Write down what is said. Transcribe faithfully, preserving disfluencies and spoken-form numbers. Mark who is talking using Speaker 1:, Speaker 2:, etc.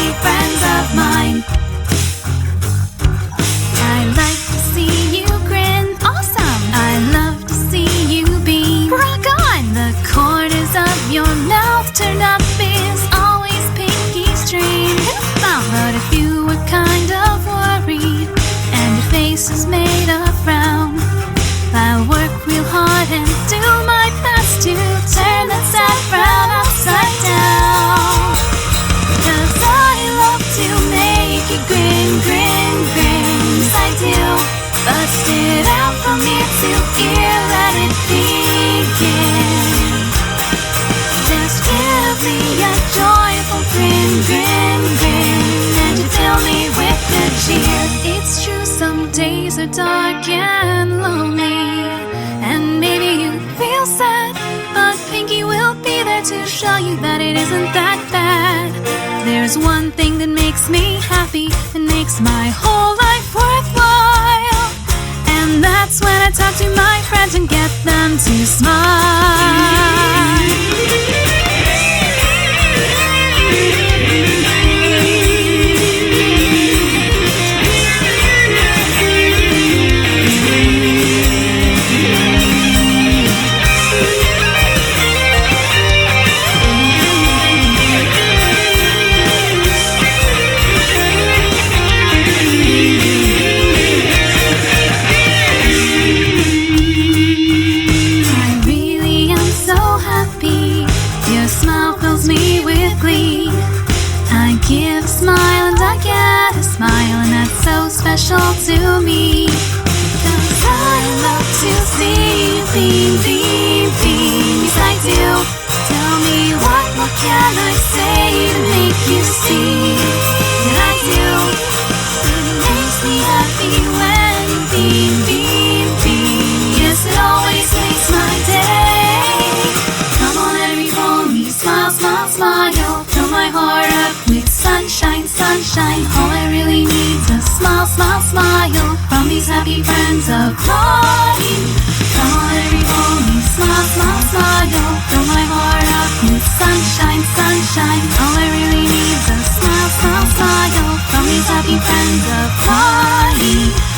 Speaker 1: happy friends of mine. I like to see you grin, awesome. I love to see you beam, rock on. The corners of your mouth turned up is always Pinky's dream. But if you were kind of worried and your face is made of frown, I'll work real hard and do my best to turn that sad frown upside down. 'Cause I love to make you grin, grin, grin. Yes, I do. Bust it out from ear to ear, let it begin. Just give me a joyful grin, grin, grin, and you fill me with good cheer. It's true, some days are dark and lonely, and maybe you feel sad, but Pinky will be there to show you that it isn't that bad. There's one thing that makes me happy and makes my whole life worthwhile, and that's when I talk to my friends and get them to smile. Your smile fills me with glee. I give a smile and I get a smile, and that's so special to me. 'Cause I love to see you beam, beam, beam. Yes, I do. Tell me, what more can I say to make you see that I do? It makes me happy when you beam, beam, beam. Yes, it always makes my day. Smile, smile, smile, fill my heart up with sunshine, sunshine. All I really need is a smile, smile, smile from these happy friends of mine. Come on, everybody, smile, smile, smile, fill my heart up with sunshine, sunshine. All I really need is a smile, smile, smile from these happy friends of mine.